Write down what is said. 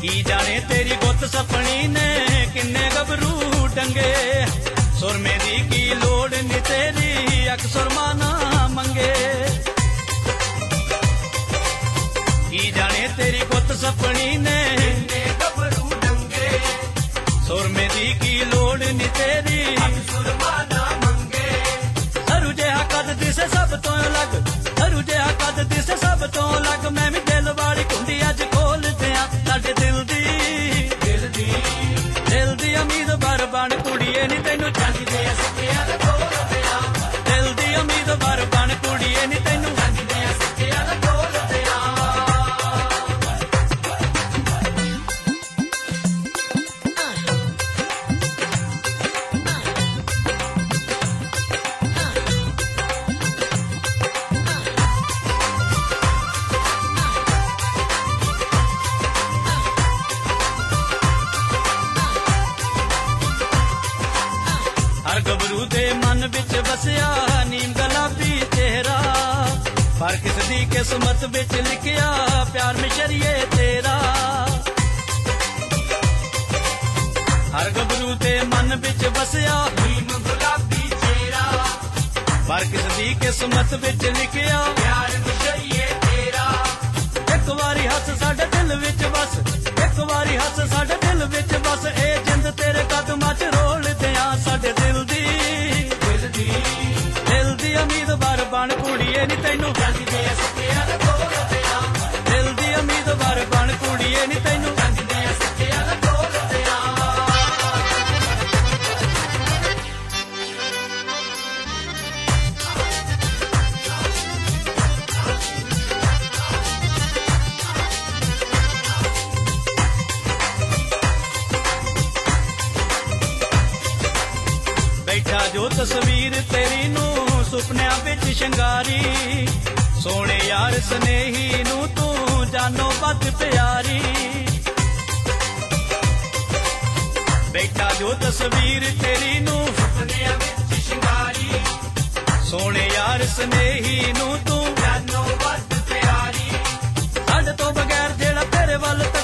की जाने तेरी गुत सपनी ने किन्ने गबरू डंगे सुरमे दी की लोड़ नी तेरी अक्सर माना मंगे की जाने तेरी गुत सपनी ने किन्ने गबरू डंगे सुरमे दी की लोड़ नी तेरी अक्सर माना मंगे सरू जिहा कद दिसे सब तो अलग सरू जिहा कद दिसे सब तो अलग मैं भी दिल वाली कुंडी अज खोल दिया साडे दिल दी उम्मीद भर बन कुड़िए नी तैनू चाहिदे सकिया दा खोल दिया दिल दी उम्मीद भर बन कुड़िए नी तैनू चाहिदे सकिया दा खोल दिया हर गबरू दे मन विच वसिया नीम गुलाबी चेहरा पर किस दी किस्मत विच लिखिया प्यार मिशरिए तेरा हर गबरू दे मन विच वसिया नीम गुलाबी चेहरा पर किस दी किस्मत विच लिखिया प्यार मिशरिए तेरा एक वारी हस साडे दिल विच बस एक वारी हस साडे दिल विच बस ए जिंद तेरे कदमां च रोल दियां साडे दिल दी उम्मीद भर बन कुड़िए नी तैनू चाहिदे सकिया दा खोल दिया दिल दी उम्मीद भर बन कुड़िए नी तैनू चाहिदे सकिया दा खोल दिया बैठा जो तस्वीर तेरी नू सुपनिया विच शंगारी सोने यार स्नेही नू तू जानो बद प्यारी बैठा जो तस्वीर तेरी नू सुपनिया विच शंगारी सोने यार स्नेही नू तू जानो बद प्यारी साडे तो बगैर जेड़ा तेरे वल